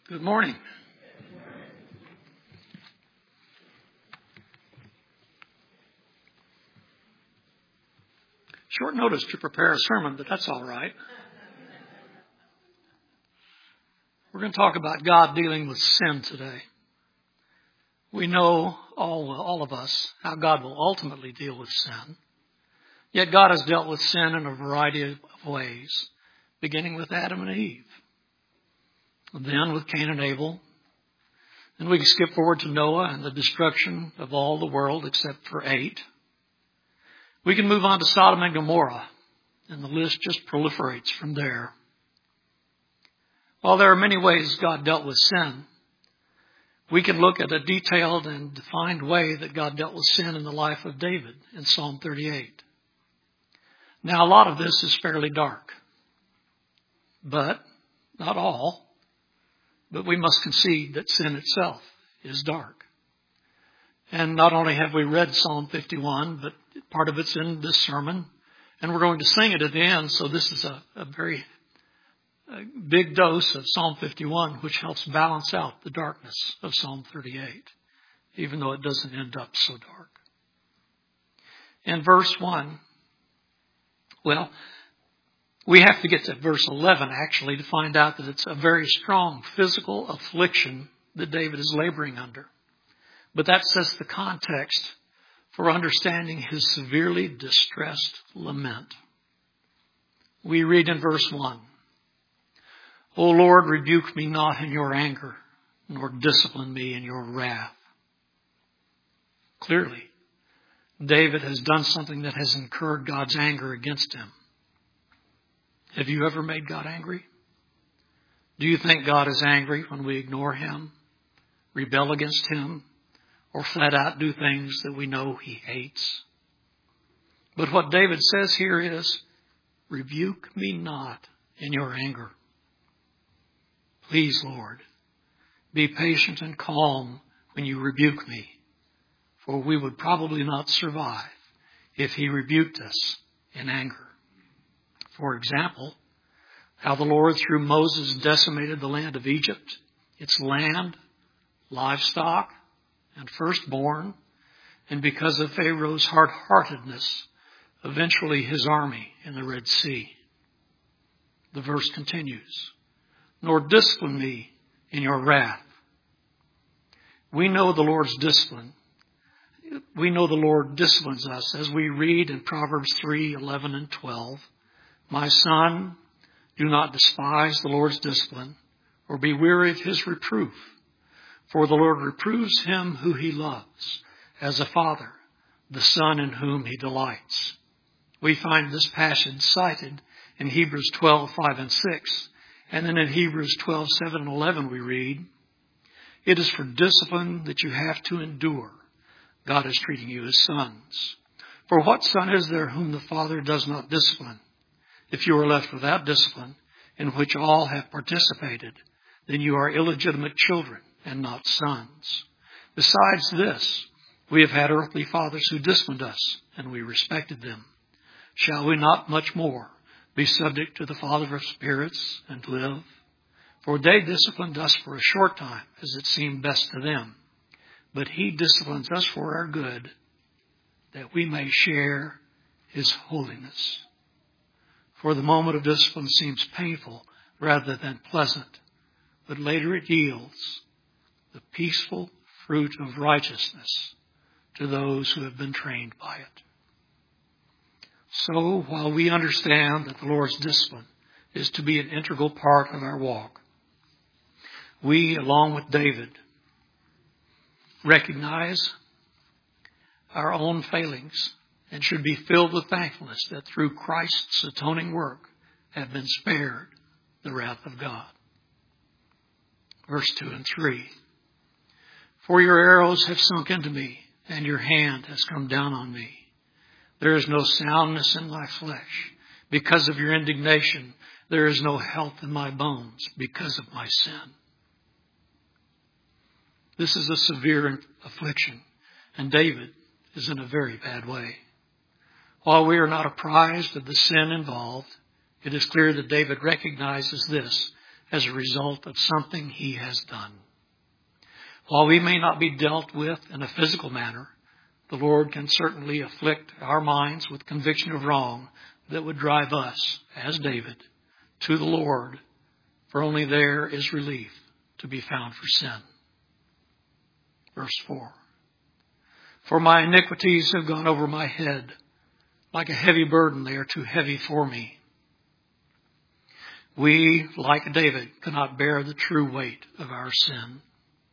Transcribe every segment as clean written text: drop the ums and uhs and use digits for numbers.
Good morning. Short notice to prepare a sermon, but that's all right. We're going to talk about God dealing with sin today. We know, all of us, how God will ultimately deal with sin. Yet God has dealt with sin in a variety of ways, beginning with Adam and Eve, and then with Cain and Abel. And we can skip forward to Noah and the destruction of all the world except for 8. We can move on to Sodom and Gomorrah, and the list just proliferates from there. While there are many ways God dealt with sin, we can look at a detailed and defined way that God dealt with sin in the life of David in Psalm 38. Now, a lot of this is fairly dark, but not all. But we must concede that sin itself is dark. And not only have we read Psalm 51, but part of it's in this sermon. And we're going to sing it at the end. So this is a very big dose of Psalm 51, which helps balance out the darkness of Psalm 38, even though it doesn't end up so dark. In verse 1, we have to get to verse 11, actually, to find out that it's a very strong physical affliction that David is laboring under. But that sets the context for understanding his severely distressed lament. We read in verse 1, O Lord, rebuke me not in your anger, nor discipline me in your wrath. Clearly, David has done something that has incurred God's anger against him. Have you ever made God angry? Do you think God is angry when we ignore Him, rebel against Him, or flat out do things that we know He hates? But what David says here is, rebuke me not in your anger. Please, Lord, be patient and calm when you rebuke me, for we would probably not survive if He rebuked us in anger. For example, how the Lord through Moses decimated the land of Egypt, its land, livestock, and firstborn, and because of Pharaoh's hard-heartedness, eventually his army in the Red Sea. The verse continues, nor discipline me in your wrath. We know the Lord's discipline. We know the Lord disciplines us as we read in Proverbs 3:11 and 12. My son, do not despise the Lord's discipline, or be weary of His reproof. For the Lord reproves him who He loves, as a father, the son in whom He delights. We find this passage cited in Hebrews 12:5 and 6. And then in Hebrews 12:7 and 11 we read, it is for discipline that you have to endure. God is treating you as sons. For what son is there whom the Father does not discipline? If you are left without discipline, in which all have participated, then you are illegitimate children and not sons. Besides this, we have had earthly fathers who disciplined us, and we respected them. Shall we not much more be subject to the Father of spirits and live? For they disciplined us for a short time, as it seemed best to them. But He disciplines us for our good, that we may share His holiness. For the moment of discipline seems painful rather than pleasant, but later it yields the peaceful fruit of righteousness to those who have been trained by it. So, while we understand that the Lord's discipline is to be an integral part of our walk, we, along with David, recognize our own failings and should be filled with thankfulness that through Christ's atoning work have been spared the wrath of God. Verse 2 and 3. For your arrows have sunk into me, and your hand has come down on me. There is no soundness in my flesh. Because of your indignation, there is no health in my bones because of my sin. This is a severe affliction, and David is in a very bad way. While we are not apprised of the sin involved, it is clear that David recognizes this as a result of something he has done. While we may not be dealt with in a physical manner, the Lord can certainly afflict our minds with conviction of wrong that would drive us, as David, to the Lord, for only there is relief to be found for sin. Verse 4. For my iniquities have gone over my head. Like a heavy burden, they are too heavy for me. We, like David, cannot bear the true weight of our sin.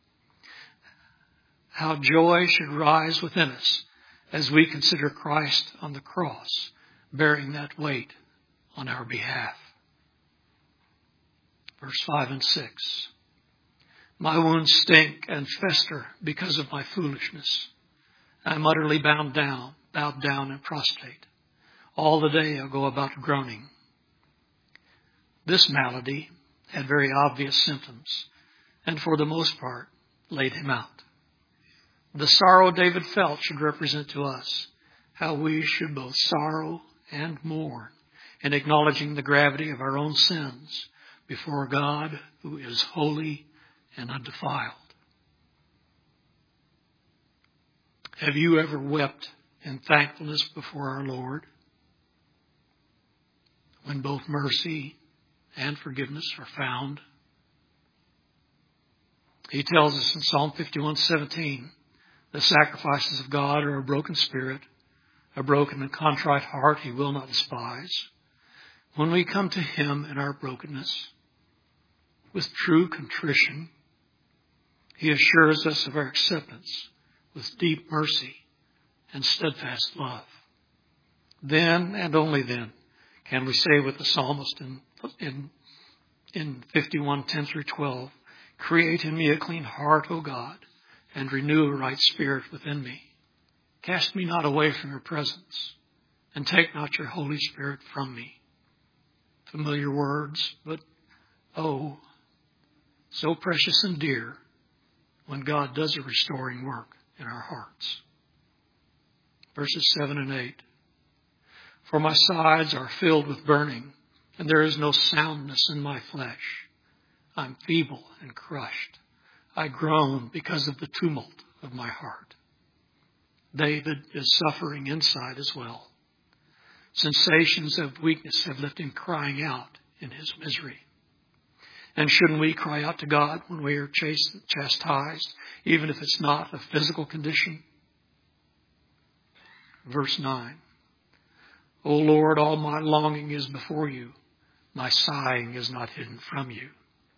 How joy should rise within us as we consider Christ on the cross, bearing that weight on our behalf. Verse 5 and 6. My wounds stink and fester because of my foolishness. I am utterly bowed down and prostrate. All the day I go about groaning. This malady had very obvious symptoms, and for the most part laid him out. The sorrow David felt should represent to us how we should both sorrow and mourn in acknowledging the gravity of our own sins before a God who is holy and undefiled. Have you ever wept in thankfulness before our Lord when both mercy and forgiveness are found? He tells us in Psalm 51:17, the sacrifices of God are a broken spirit, a broken and contrite heart he will not despise. When we come to him in our brokenness, with true contrition, he assures us of our acceptance with deep mercy and steadfast love. Then and only then can we say with the psalmist in 51:10-12, create in me a clean heart, O God, and renew a right spirit within me. Cast me not away from your presence, and take not your Holy Spirit from me. Familiar words, but oh, so precious and dear when God does a restoring work in our hearts. Verses 7 and 8. For my sides are filled with burning, and there is no soundness in my flesh. I'm feeble and crushed. I groan because of the tumult of my heart. David is suffering inside as well. Sensations of weakness have left him crying out in his misery. And shouldn't we cry out to God when we are chastised, even if it's not a physical condition? Verse 9. O Lord, all my longing is before you. My sighing is not hidden from you.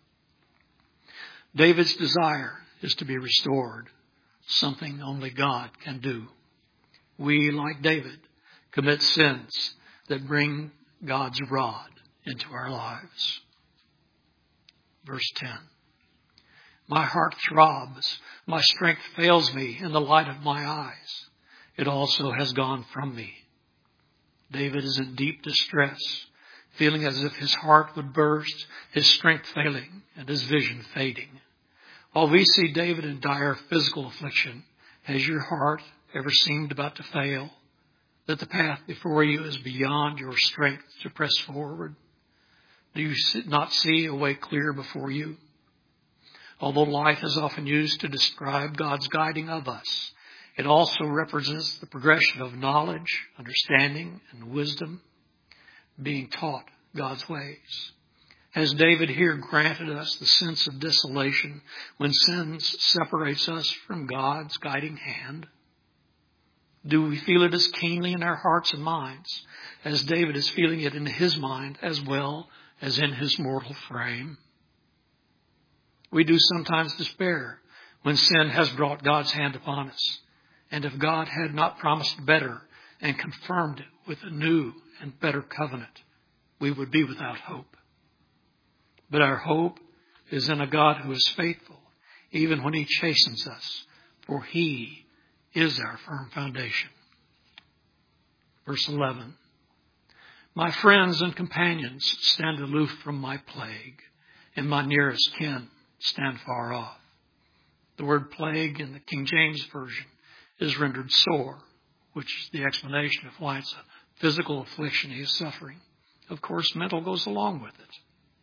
David's desire is to be restored, something only God can do. We, like David, commit sins that bring God's rod into our lives. Verse 10. My heart throbs, my strength fails me in the light of my eyes. It also has gone from me. David is in deep distress, feeling as if his heart would burst, his strength failing, and his vision fading. While we see David in dire physical affliction, has your heart ever seemed about to fail? That the path before you is beyond your strength to press forward? Do you not see a way clear before you? Although life is often used to describe God's guiding of us, it also represents the progression of knowledge, understanding, and wisdom, being taught God's ways. Has David here granted us the sense of desolation when sin separates us from God's guiding hand? Do we feel it as keenly in our hearts and minds as David is feeling it in his mind as well as in his mortal frame? We do sometimes despair when sin has brought God's hand upon us. And if God had not promised better and confirmed it with a new and better covenant, we would be without hope. But our hope is in a God who is faithful, even when he chastens us, for he is our firm foundation. Verse 11. My friends and companions stand aloof from my plague, and my nearest kin stand far off. The word plague in the King James Version is rendered sore, which is the explanation of why it's a physical affliction he is suffering. Of course, mental goes along with it.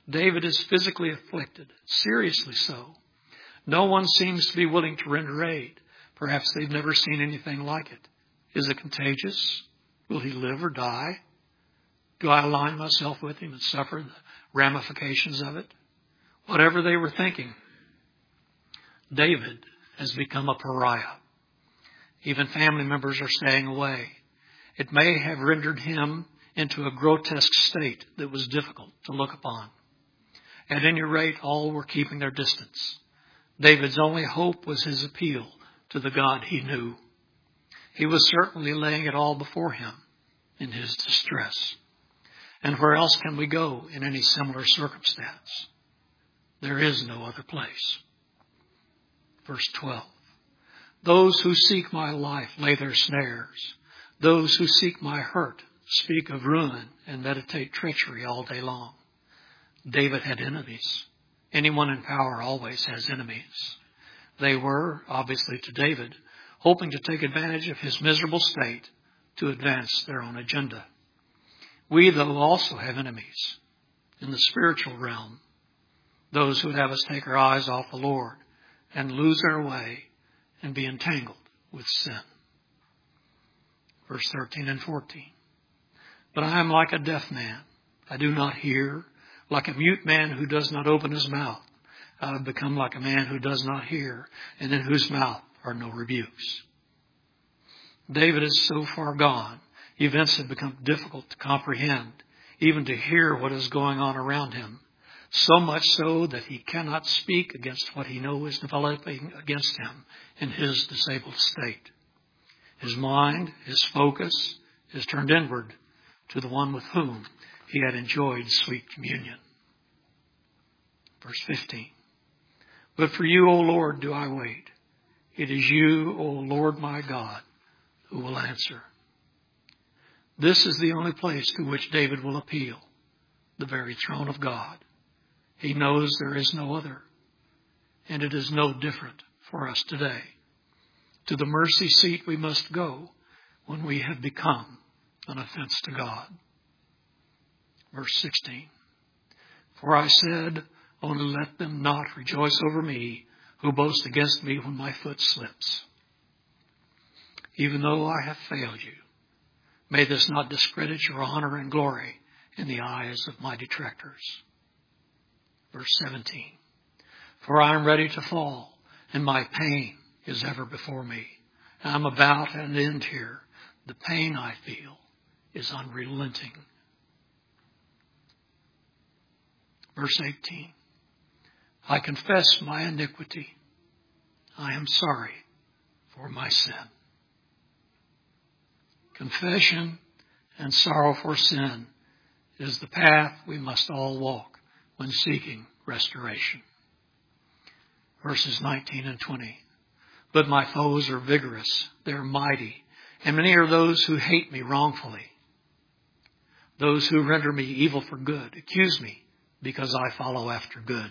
David is physically afflicted, seriously so. No one seems to be willing to render aid. Perhaps they've never seen anything like it. Is it contagious? Will he live or die? Do I align myself with him and suffer the ramifications of it? Whatever they were thinking, David has become a pariah. Even family members are staying away. It may have rendered him into a grotesque state that was difficult to look upon. At any rate, all were keeping their distance. David's only hope was his appeal to the God he knew. He was certainly laying it all before him in his distress. And where else can we go in any similar circumstance? There is no other place. Verse 12. Those who seek my life lay their snares. Those who seek my hurt speak of ruin and meditate treachery all day long. David had enemies. Anyone in power always has enemies. They were, obviously to David, hoping to take advantage of his miserable state to advance their own agenda. We, though, also have enemies in the spiritual realm. Those who would have us take our eyes off the Lord and lose our way and be entangled with sin. Verse 13 and 14. But I am like a deaf man. I do not hear. Like a mute man who does not open his mouth. I have become like a man who does not hear, and in whose mouth are no rebukes. David is so far gone, events have become difficult to comprehend, even to hear what is going on around him. So much so that he cannot speak against what he knows is developing against him in his disabled state. His mind, his focus, is turned inward to the one with whom he had enjoyed sweet communion. Verse 15. But for you, O Lord, do I wait. It is you, O Lord my God, who will answer. This is the only place to which David will appeal, the very throne of God. He knows there is no other, and it is no different for us today. To the mercy seat we must go when we have become an offense to God. Verse 16. For I said, only let them not rejoice over me who boast against me when my foot slips. Even though I have failed you, may this not discredit your honor and glory in the eyes of my detractors. Verse 17. For I am ready to fall, and my pain is ever before me. I am about an end here. The pain I feel is unrelenting. Verse 18. I confess my iniquity. I am sorry for my sin. Confession and sorrow for sin is the path we must all walk when seeking restoration. Verses 19 and 20. But my foes are vigorous, they are mighty, and many are those who hate me wrongfully. Those who render me evil for good accuse me because I follow after good.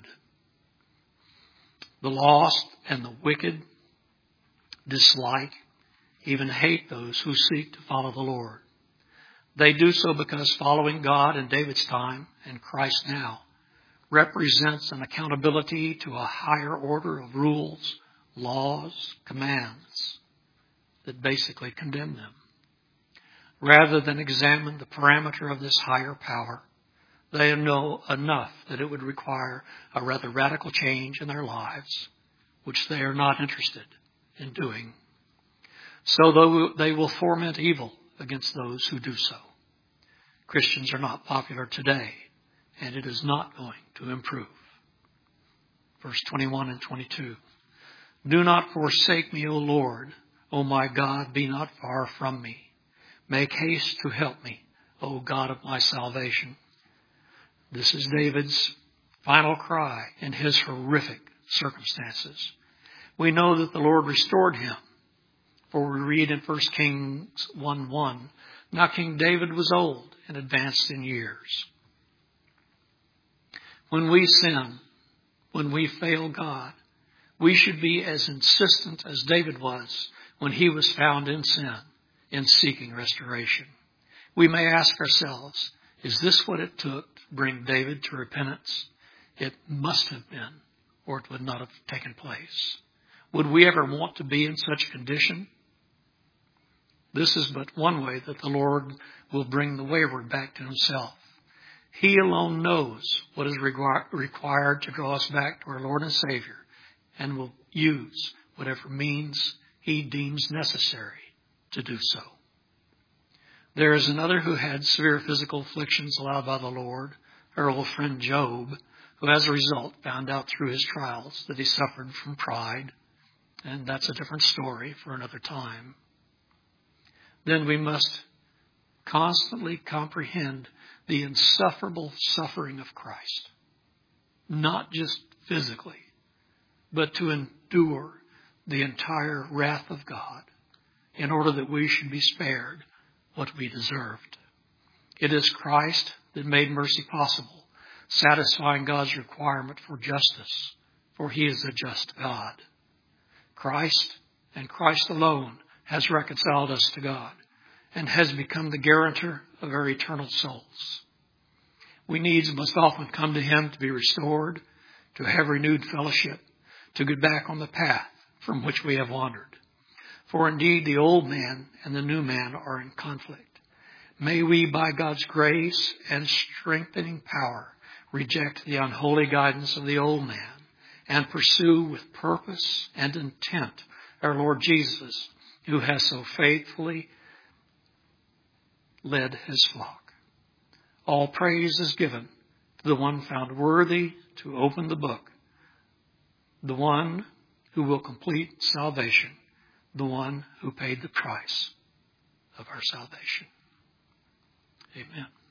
The lost and the wicked dislike, even hate those who seek to follow the Lord. They do so because following God in David's time and Christ now represents an accountability to a higher order of rules, laws, commands that basically condemn them. Rather than examine the parameter of this higher power, they know enough that it would require a rather radical change in their lives, which they are not interested in doing. So they will foment evil against those who do so. Christians are not popular today, and it is not going to improve. Verse 21 and 22. Do not forsake me, O Lord. O my God, be not far from me. Make haste to help me, O God of my salvation. This is David's final cry in his horrific circumstances. We know that the Lord restored him. For we read in 1 Kings 1:1, now King David was old and advanced in years. When we sin, when we fail God, we should be as insistent as David was when he was found in sin, in seeking restoration. We may ask ourselves, is this what it took bring David to repentance? It must have been, or it would not have taken place. Would we ever want to be in such a condition? This is but one way that the Lord will bring the wayward back to himself. He alone knows what is required to draw us back to our Lord and Savior, and will use whatever means he deems necessary to do so. There is another who had severe physical afflictions allowed by the Lord, our old friend Job, who as a result found out through his trials that he suffered from pride. And that's a different story for another time. Then we must constantly comprehend the insufferable suffering of Christ. Not just physically, but to endure the entire wrath of God in order that we should be spared what we deserved. It is Christ that made mercy possible, satisfying God's requirement for justice, for he is a just God. Christ and Christ alone has reconciled us to God and has become the guarantor of our eternal souls. We needs must often come to him to be restored, to have renewed fellowship, to get back on the path from which we have wandered. For indeed the old man and the new man are in conflict. May we, by God's grace and strengthening power, reject the unholy guidance of the old man and pursue with purpose and intent our Lord Jesus, who has so faithfully led his flock. All praise is given to the one found worthy to open the book, the one who will complete salvation, the one who paid the price of our salvation. Amen.